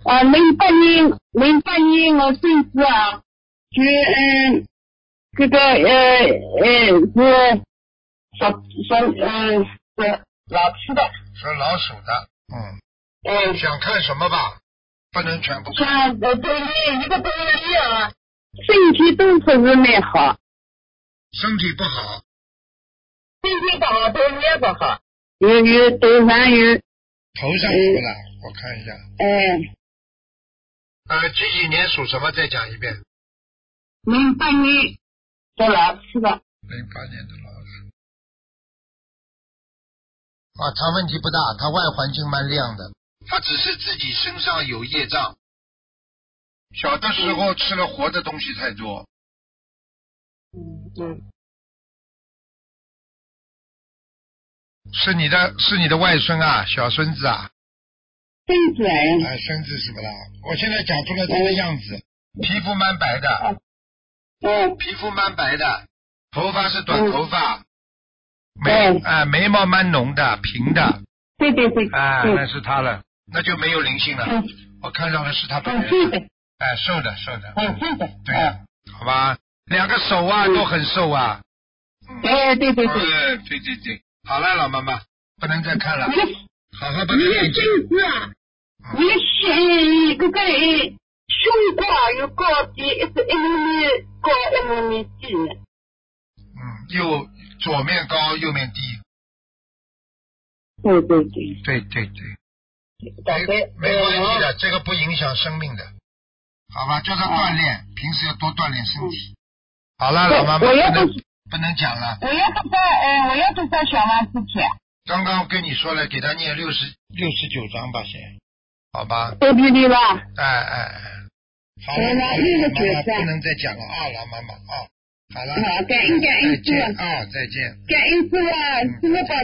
08年我孙子啊，这个是老鼠的。 是老鼠的，想看什么吧？不能全部看。 像都一个多月啊，身体都不是蛮好。 身体不好。 身体不好，都也不好。有头上有。 头上有了，我看一下。几年属什么？再讲一遍。 08年的老鼠的。 08年的老鼠。他问题不大，他外环境蛮亮的，他只是自己身上有业障。小的时候吃了活的东西太多。是你的外孙啊，小孙子啊。 孙子孙子什么啦？我现在讲出来他的样子，皮肤蛮白的。皮肤蛮白的，头发是短头发。眉毛蛮浓的，平的。 对。 那是他了，那就没有灵性了。我看到的是他本人。瘦的。对，好吧，两个手啊都很瘦啊。对。好了，老妈妈，不能再看了，好好把它念经。 你是这个胸挂有高低，是1米高1米低。 右左面高，右面低。 对。 没关系的，这个不影响生命的，好吧？叫他锻炼，平时要多锻炼身体。好了，老妈妈，不能讲了。 我要多少小王子钱？ 刚刚跟你说了，给他念69章吧，先，好吧？ 对吧？ 好了，妈妈不能再讲了啊，老妈妈啊，好了。 好，感恩师傅。 再见。 感恩师傅，师傅保